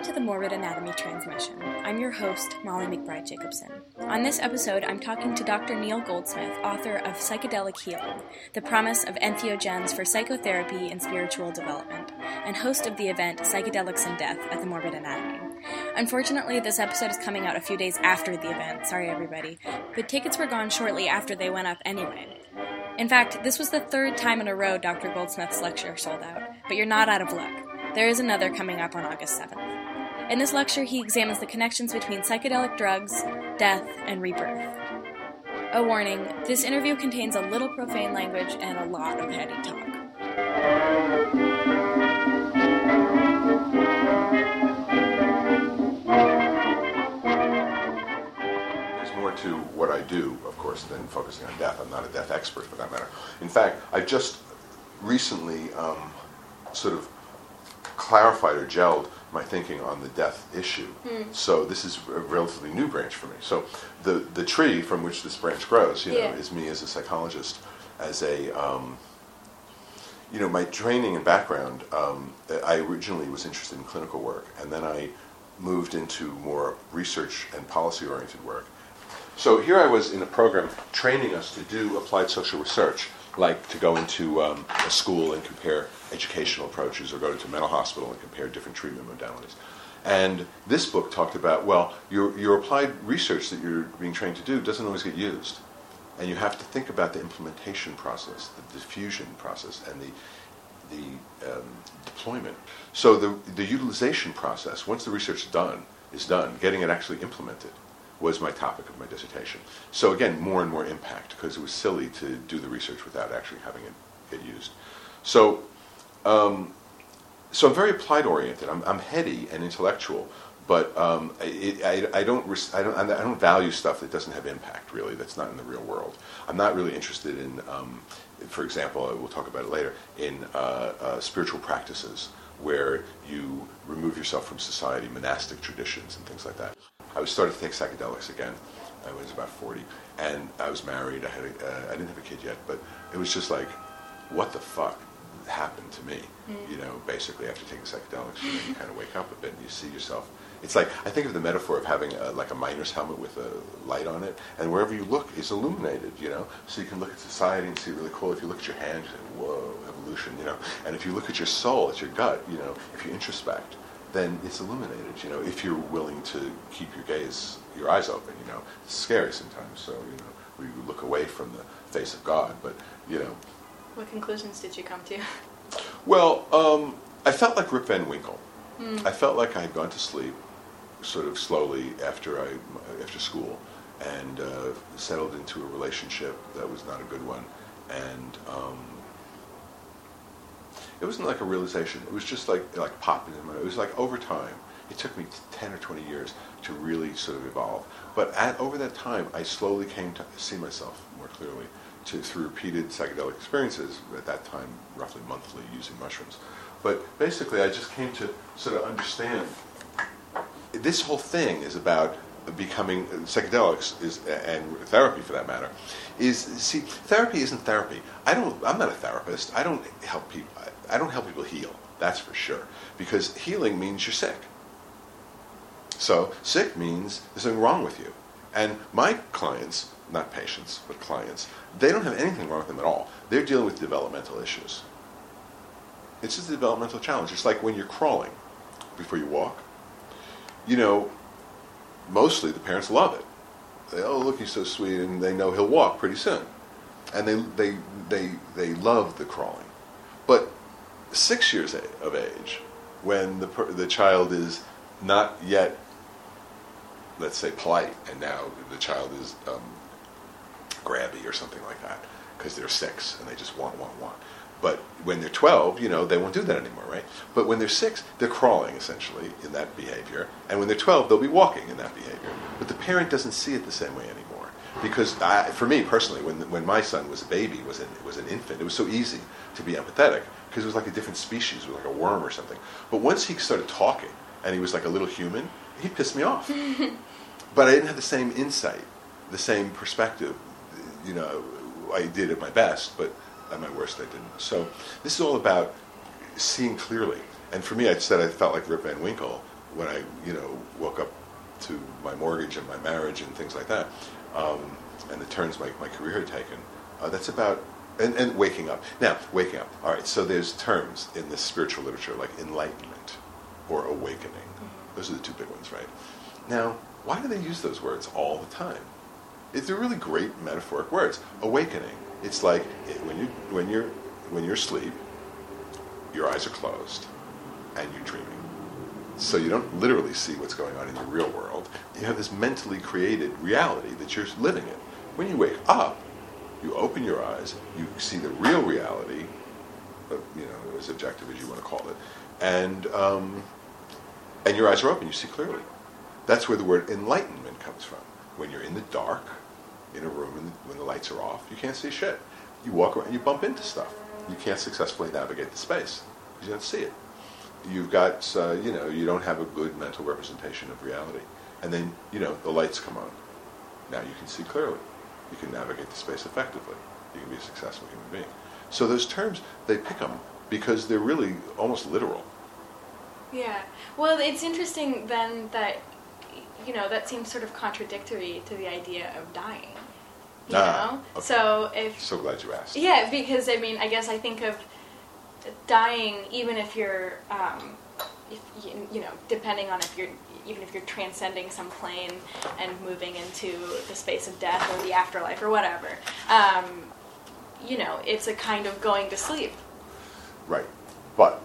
to the Morbid Anatomy Transmission. I'm your host, Molly McBride Jacobson. On this episode, I'm talking to Dr. Neil Goldsmith, author of Psychedelic Healing, The Promise of Entheogens for Psychotherapy and Spiritual Development, and host of the event Psychedelics and Death at the Morbid Anatomy. Unfortunately, this episode is coming out a few days after the event, sorry everybody, but tickets were gone shortly after they went up anyway. In fact, this was the third time in a row Dr. Goldsmith's lecture sold out, but you're not out of luck. There is another coming up on August 7th. In this lecture, he examines the connections between psychedelic drugs, death, and rebirth. A warning, this interview contains a little profane language and a lot of heady talk. There's more to what I do, of course, than focusing on death. I'm not a death expert for that matter. In fact, I just recently sort of clarified or gelled my thinking on the death issue. So this is a relatively new branch for me. So the tree from which this branch grows, you know, is me as a psychologist, as a my training and background. I originally was interested in clinical work, and then I moved into more research and policy-oriented work. So here I was in a program training us to do applied social research, like to go into a school and compare educational approaches, or go into a mental hospital and compare different treatment modalities. And this book talked about, well, your applied research that you're being trained to do doesn't always get used. And you have to think about the implementation process, the diffusion process, and the deployment. So the utilization process, once the research is done, getting it actually implemented, was my topic of my dissertation. So again, more and more impact, because it was silly to do the research without actually having it get used. So I'm very applied oriented. I'm heady and intellectual, but I don't value stuff that doesn't have impact. Really, that's not in the real world. I'm not really interested in, for example, we'll talk about it later, in spiritual practices where you remove yourself from society, monastic traditions and things like that. I started to take psychedelics again. I was about 40, and I was married. I didn't have a kid yet, but it was just like, what the fuck happened to me? You know, basically after taking psychedelics, you kind of wake up a bit and you see yourself. It's like, I think of the metaphor of having like a miner's helmet with a light on it, and wherever you look, it's illuminated, you know? So you can look at society and see it really cool. If you look at your hand, you say, whoa, evolution, you know? And if you look at your soul, at your gut, you know, if you introspect, then it's illuminated, you know, if you're willing to keep your eyes open, you know. It's scary sometimes, so, you know, we look away from the face of God, but, you know. What conclusions did you come to? Well, I felt like Rip Van Winkle. I felt like I had gone to sleep sort of slowly after school, and settled into a relationship that was not a good one, and it wasn't like a realization. It was just like popping in my. It was like over time. It took me 10 or 20 years to really sort of evolve. But over that time, I slowly came to see myself more clearly through repeated psychedelic experiences. At that time, roughly monthly, using mushrooms. But basically, I just came to sort of understand. This whole thing is about becoming psychedelics and therapy, for that matter. Therapy isn't therapy. I'm not a therapist. I don't help people heal. That's for sure. Because healing means you're sick. So sick means there's something wrong with you. And my clients, not patients, but clients, they don't have anything wrong with them at all. They're dealing with developmental issues. It's just a developmental challenge. It's like when you're crawling before you walk. You know, mostly the parents love it. They, oh, look, he's so sweet, and they know he'll walk pretty soon. And they love the crawling. But 6 years of age, when the child is not yet, let's say, polite, and now the child is grabby or something like that, because they're 6 and they just want. But when they're 12, you know, they won't do that anymore, right? But when they're 6, they're crawling, essentially, in that behavior. And when they're 12, they'll be walking in that behavior. But the parent doesn't see it the same way anymore. Because for me, personally, when my son was a baby, was an infant, it was so easy to be empathetic, because it was like a different species, it was like a worm or something. But once he started talking, and he was like a little human, he pissed me off. But I didn't have the same insight, the same perspective. You know, I did at my best, but at my worst I didn't. So this is all about seeing clearly. And for me, I said I felt like Rip Van Winkle when I woke up to my mortgage and my marriage and things like that, and the turns my career had taken, that's about, and waking up. Now, waking up. All right, so there's terms in this spiritual literature like enlightenment or awakening. Those are the two big ones, right? Now, why do they use those words all the time? They're really great metaphoric words. Awakening. It's like when you're asleep, your eyes are closed, and you're dreaming. So you don't literally see what's going on in the real world. You have this mentally created reality that you're living in. When you wake up, you open your eyes, you see the real reality, as objective as you want to call it, and your eyes are open, you see clearly. That's where the word enlightenment comes from. When you're in the dark, in a room, and when the lights are off, you can't see shit. You walk around, you bump into stuff. You can't successfully navigate the space because you don't see it. You've got, you don't have a good mental representation of reality. And then, the lights come on. Now you can see clearly. You can navigate the space effectively. You can be a successful human being. So those terms, they pick them because they're really almost literal. Yeah. Well, it's interesting then that, that seems sort of contradictory to the idea of dying. You know? Okay. So glad you asked. Yeah, because, I guess I think of dying even if you're, depending on even if you're transcending some plane and moving into the space of death or the afterlife or whatever, it's a kind of going to sleep. Right. But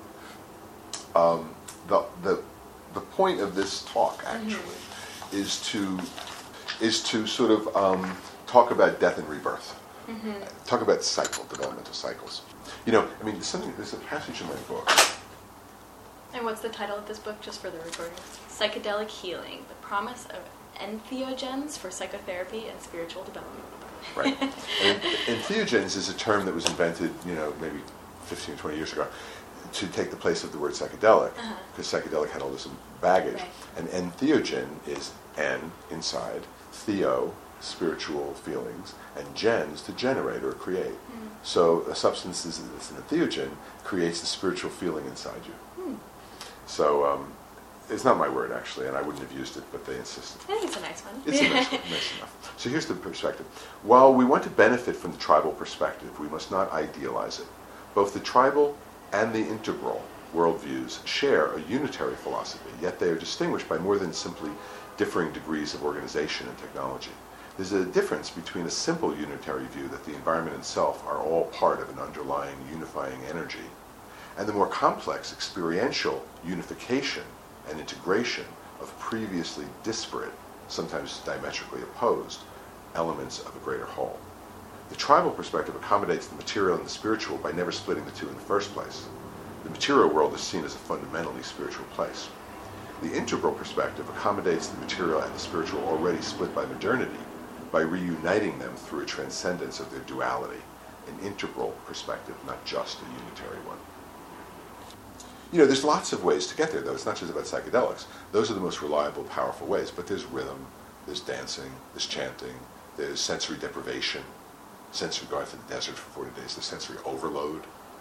the point of this talk actually is to sort of talk about death and rebirth. Talk about developmental cycles. There's a passage in my book. And what's the title of this book, just for the recording? Psychedelic Healing, the Promise of Entheogens for Psychotherapy and Spiritual Development. Right. And entheogens is a term that was invented, maybe 15 or 20 years ago, to take the place of the word psychedelic, because psychedelic had all this baggage. Right. And entheogen is en, inside, theo, spiritual feelings, and gens, to generate or create. So a substance that's an entheogen creates the spiritual feeling inside you. So it's not my word, actually, and I wouldn't have used it, but they insisted. I think it's a nice one. It's a nice one, nice enough. So here's the perspective. While we want to benefit from the tribal perspective, we must not idealize it. Both the tribal and the integral worldviews share a unitary philosophy, yet they are distinguished by more than simply differing degrees of organization and technology. There's a difference between a simple unitary view that the environment itself are all part of an underlying unifying energy, and the more complex experiential unification and integration of previously disparate, sometimes diametrically opposed, elements of a greater whole. The tribal perspective accommodates the material and the spiritual by never splitting the two in the first place. The material world is seen as a fundamentally spiritual place. The integral perspective accommodates the material and the spiritual already split by modernity by reuniting them through a transcendence of their duality, an integral perspective, not just a unitary one. There's lots of ways to get there, though. It's not just about psychedelics. Those are the most reliable, powerful ways. But there's rhythm, there's dancing, there's chanting, there's sensory deprivation, sensory going to the desert for 40 days, there's sensory overload,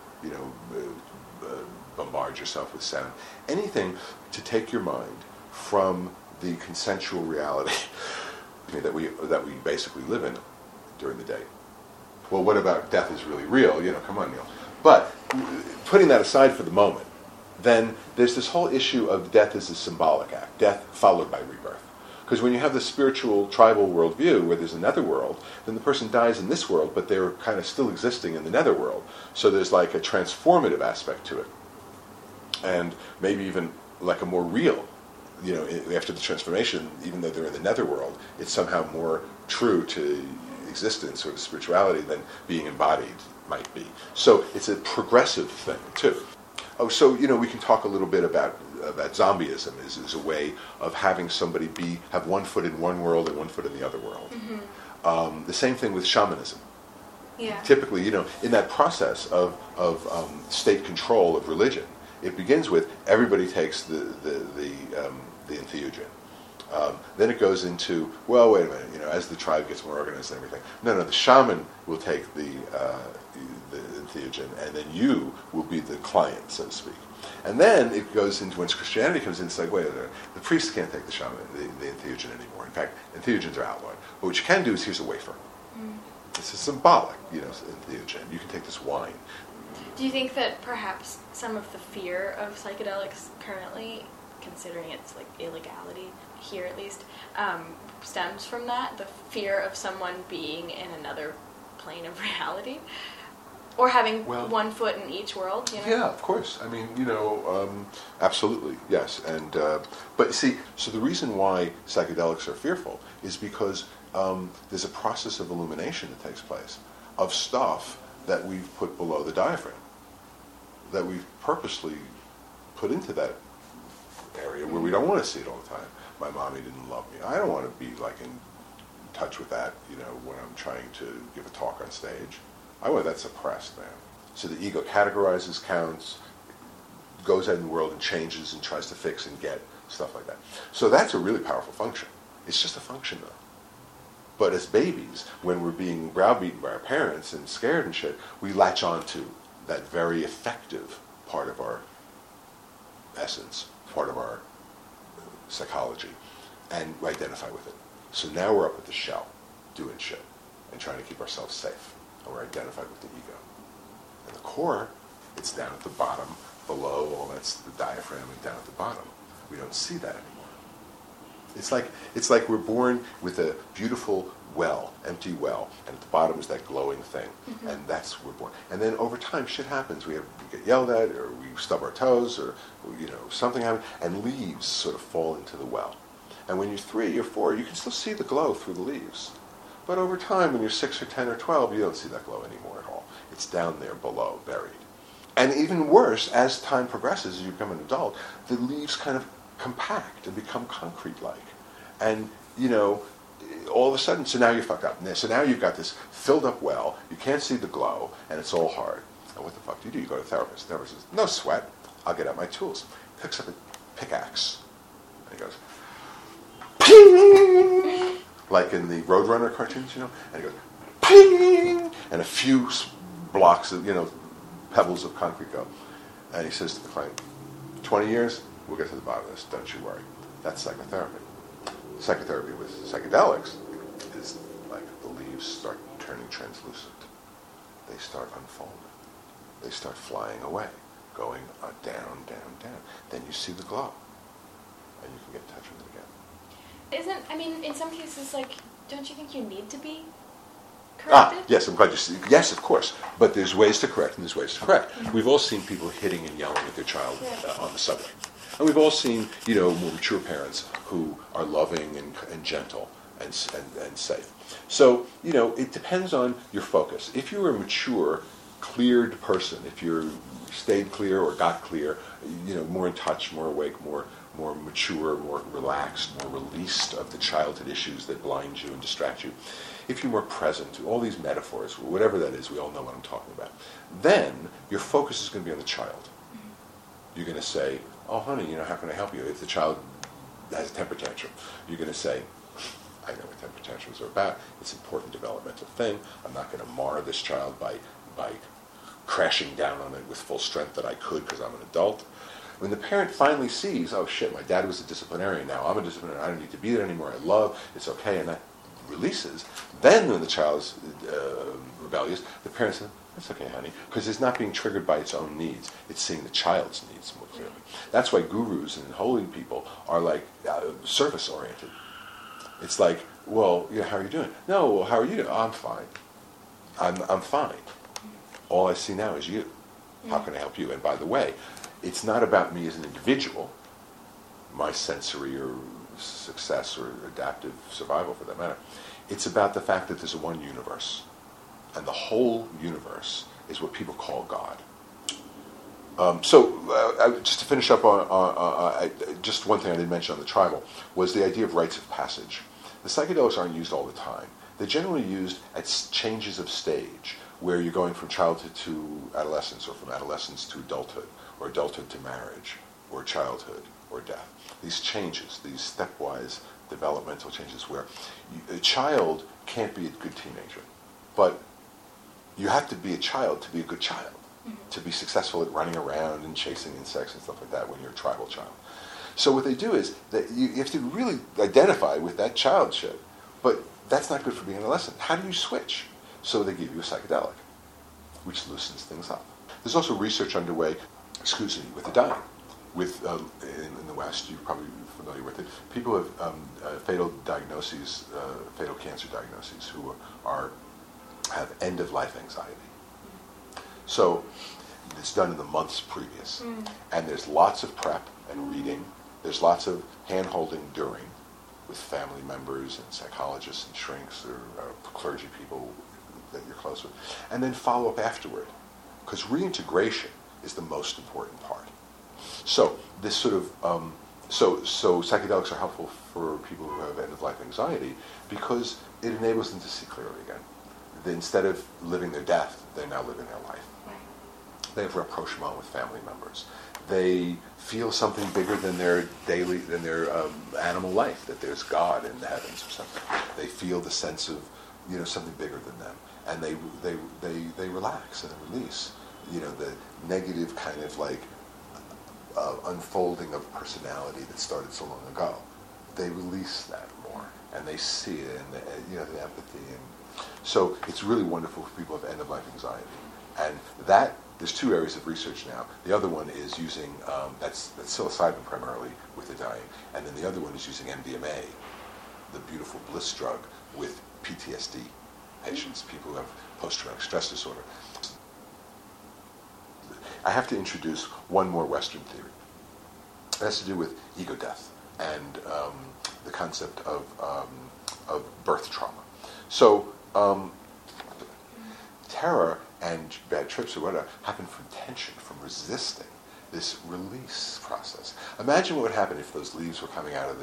bombard yourself with sound. Anything to take your mind from the consensual reality that we basically live in during the day. Well, what about death is really real? Come on, Neil. But putting that aside for the moment, then there's this whole issue of death as a symbolic act, death followed by rebirth. Because when you have the spiritual tribal worldview where there's a netherworld, then the person dies in this world, but they're kind of still existing in the netherworld. So there's like a transformative aspect to it. And maybe even like a more real, after the transformation, even though they're in the netherworld, it's somehow more true to existence or to spirituality than being embodied might be. So it's a progressive thing, too. Oh, so, we can talk a little bit about zombieism is a way of having somebody have one foot in one world and one foot in the other world. The same thing with shamanism. Yeah. Typically, in that process of state control of religion, it begins with everybody takes the entheogen. Then it goes into, well, wait a minute, as the tribe gets more organized and everything. No, the shaman will take the entheogen, and then you will be the client, so to speak. And then it goes into, once Christianity comes in, it's like, wait a minute, the priest can't take the shaman, the entheogen anymore. In fact, entheogens are outlawed. But what you can do is here's a wafer. This is symbolic, entheogen. You can take this wine. Do you think that perhaps some of the fear of psychedelics currently, considering its like illegality here at least, stems from that? The fear of someone being in another plane of reality? Or having one foot in each world, Yeah, of course. I mean, absolutely, yes. And but see, so the reason why psychedelics are fearful is because there's a process of illumination that takes place of stuff that we've put below the diaphragm, that we've purposely put into that area where we don't want to see it all the time. My mommy didn't love me. I don't want to be like in touch with that, when I'm trying to give a talk on stage. I want that suppressed, man. So the ego categorizes, counts, goes out in the world and changes and tries to fix and get, stuff like that. So that's a really powerful function. It's just a function, though. But as babies, when we're being browbeaten by our parents and scared and shit, we latch on to that very effective part of our essence, part of our psychology, and we identify with it. So now we're up at the shell, doing shit, and trying to keep ourselves safe. And we're identified with the ego. And the core, it's down at the bottom, below, all that's the diaphragm, and down at the bottom. We don't see that anymore. It's like we're born with a beautiful well, empty well, and at the bottom is that glowing thing, and that's where we're born. And then over time, shit happens. We get yelled at, or we stub our toes, or something happens, and leaves sort of fall into the well. And when you're 3 or 4, you can still see the glow through the leaves. But over time, when you're 6 or 10 or 12, you don't see that glow anymore at all. It's down there below, buried. And even worse, as time progresses, as you become an adult, the leaves kind of compact and become concrete-like. And, all of a sudden, so now you're fucked up. So now you've got this filled up well, you can't see the glow, and it's all hard. And what the fuck do? You go to the therapist. The therapist says, no sweat, I'll get out my tools. Picks up a pickaxe, and he goes, ping! Like in the Roadrunner cartoons, and he goes, ping! And a few blocks of, pebbles of concrete go. And he says to the client, 20 years, we'll get to the bottom of this, don't you worry. That's psychotherapy. Psychotherapy with psychedelics is like the leaves start turning translucent. They start unfolding. They start flying away, going down, down, down. Then you see the glow, and you can get in touch with it again. In some cases, don't you think you need to be corrected? Yes, I'm glad you see. Yes, of course. But there's ways to correct, and there's ways to correct. We've all seen people hitting and yelling at their child on the subway. And we've all seen, more mature parents who are loving and gentle and safe. So, it depends on your focus. If you're a mature, cleared person, if you're stayed clear or got clear, more in touch, more awake, more mature, more relaxed, more released of the childhood issues that blind you and distract you, if you're more present to all these metaphors, whatever that is, we all know what I'm talking about, then your focus is going to be on the child. You're going to say, oh, honey, how can I help you? If the child has a temper tantrum, you're going to say, I know what temper tantrums are about. It's an important developmental thing. I'm not going to mar this child by crashing down on it with full strength that I could because I'm an adult. When the parent finally sees, oh shit, my dad was a disciplinarian, now I'm a disciplinarian, I don't need to be there anymore, I love, it's okay, and that releases, then when the child is rebellious, the parent says, that's okay, honey, because it's not being triggered by its own needs. It's seeing the child's needs more clearly. That's why gurus and holy people are service-oriented. It's like, well, how are you doing? No, well, how are you doing? Oh, I'm fine. I'm fine. All I see now is you. How can I help you? And by the way, it's not about me as an individual, my sensory or success or adaptive survival for that matter. It's about the fact that there's a one universe. And the whole universe is what people call God. Just to finish up on just one thing I didn't mention on the tribal was the idea of rites of passage. The psychedelics aren't used all the time. They're generally used at changes of stage, where you're going from childhood to adolescence, or from adolescence to adulthood, or adulthood to marriage, or childhood, or death. These changes, these stepwise developmental changes, where a child can't be a good teenager, but you have to be a child to be a good child. to be successful at running around and chasing insects and stuff like that when you're a tribal child. So what they do is that you have to really identify with that childship, but that's not good for being an adolescent. How do you switch? So they give you a psychedelic, which loosens things up. There's also research underway, with the dying. In the West, you're probably familiar with it. People have fatal cancer diagnoses who have end-of-life anxiety. So it's done in the months previous, and there's lots of prep and reading. There's lots of hand-holding during with family members and psychologists and shrinks or clergy people that you're close with, and then follow up afterward, because reintegration is the most important part. So this sort of so psychedelics are helpful for people who have end-of-life anxiety because it enables them to see clearly again. Instead of living their death, they're now living their life. They have rapprochement with family members. They feel something bigger than their animal life, that there's God in the heavens or something. They feel the sense of, something bigger than them, and they relax and release, the negative kind of like unfolding of personality that started so long ago. They release that more, and they see it, and the empathy, and so it's really wonderful for people who have end-of-life anxiety, and that. There's two areas of research now. The other one is using, that's psilocybin primarily with the dying, and then the other one is using MDMA, the beautiful bliss drug, with PTSD patients, people who have post-traumatic stress disorder. I have to introduce one more Western theory. It has to do with ego death and the concept of birth trauma. So, terror and bad trips or whatever happen from tension, from resisting this release process. Imagine what would happen if those leaves were coming out of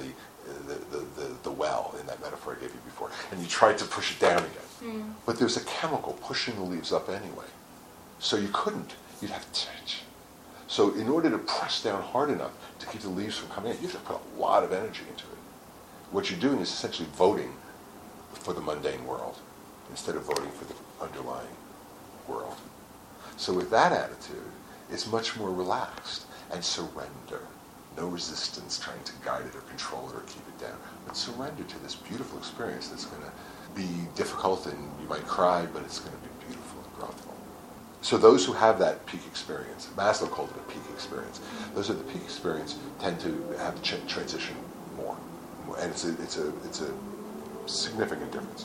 the well in that metaphor I gave you before, and you tried to push it down again. But there's a chemical pushing the leaves up anyway. So you couldn't. You'd have tension. So in order to press down hard enough to keep the leaves from coming in, you have to put a lot of energy into it. What you're doing is essentially voting for the mundane world instead of voting for the underlying world. So with that attitude, it's much more relaxed and surrender. No resistance trying to guide it or control it or keep it down, but surrender to this beautiful experience that's going to be difficult and you might cry, but it's going to be beautiful and growthful. So those who have that peak experience, Maslow called it a peak experience, those who have the peak experience tend to have the transition more. And it's a significant difference.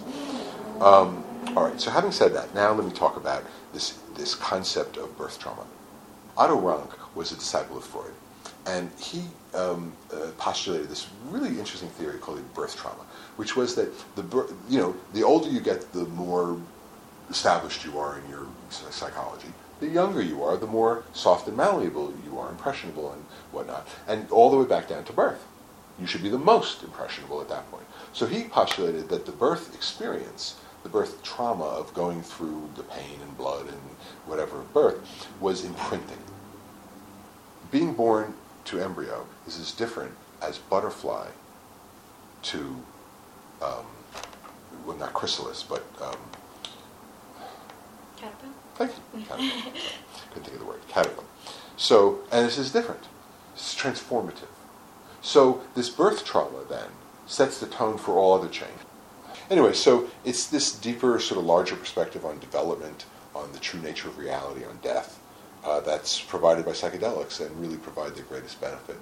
All right, so having said that, now let me talk about this concept of birth trauma. Otto Rank was a disciple of Freud, and he postulated this really interesting theory called birth trauma, which was that the older you get, the more established you are in your psychology. The younger you are, the more soft and malleable you are, impressionable and whatnot, and all the way back down to birth. You should be the most impressionable at that point. So he postulated that the birth experience, the birth trauma of going through the pain and blood and whatever of birth, was imprinting. Being born to embryo is as different as butterfly to, well, not chrysalis, but caterpillar. Thank you. Caterpillar. Couldn't think of the word. Caterpillar. So, and this is different. It's transformative. So this birth trauma then sets the tone for all other change. Anyway, so it's this deeper, sort of larger perspective on development, on the true nature of reality, on death, that's provided by psychedelics and really provide the greatest benefit.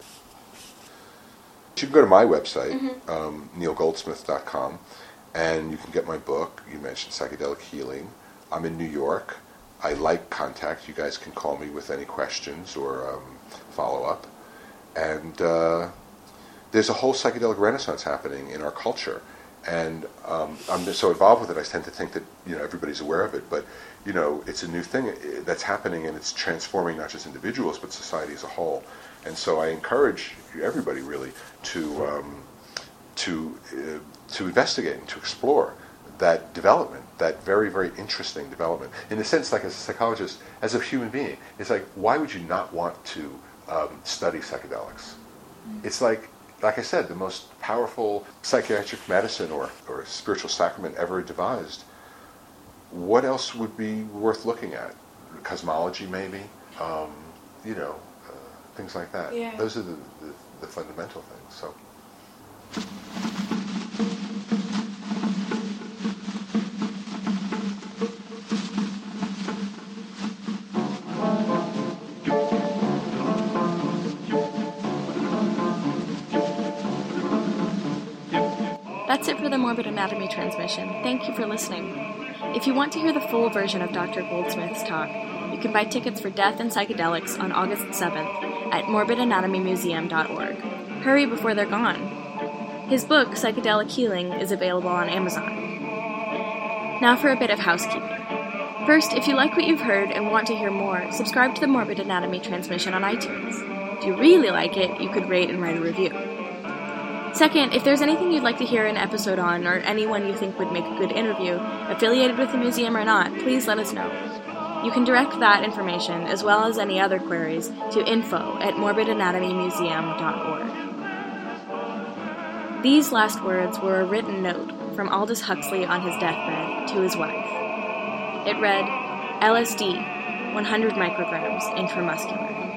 You can go to my website, neilgoldsmith.com, and you can get my book. You mentioned Psychedelic Healing. I'm in New York. I like contact. You guys can call me with any questions or follow-up. And there's a whole psychedelic renaissance happening in our culture. And I'm just so involved with it, I tend to think that everybody's aware of it. But it's a new thing that's happening, and it's transforming not just individuals but society as a whole. And so I encourage everybody really to investigate and to explore that development, that very, very interesting development. In a sense, like as a psychologist, as a human being, it's like, why would you not want to study psychedelics? It's like I said, the most powerful psychiatric medicine or spiritual sacrament ever devised. What else would be worth looking at cosmology maybe, things like that. Yeah. Those are the fundamental things. So. That's it for the Morbid Anatomy transmission. Thank you for listening. If you want to hear the full version of Dr. Goldsmith's talk, you can buy tickets for Death and Psychedelics on August 7th at morbidanatomymuseum.org. Hurry before they're gone. His book, Psychedelic Healing, is available on Amazon. Now for a bit of housekeeping. First, if you like what you've heard and want to hear more, subscribe to the Morbid Anatomy transmission on iTunes. If you really like it, you could rate and write a review. Second, if there's anything you'd like to hear an episode on, or anyone you think would make a good interview, affiliated with the museum or not, please let us know. You can direct that information, as well as any other queries, to info@morbidanatomymuseum.org. These last words were a written note from Aldous Huxley on his deathbed to his wife. It read, LSD, 100 micrograms intramuscular.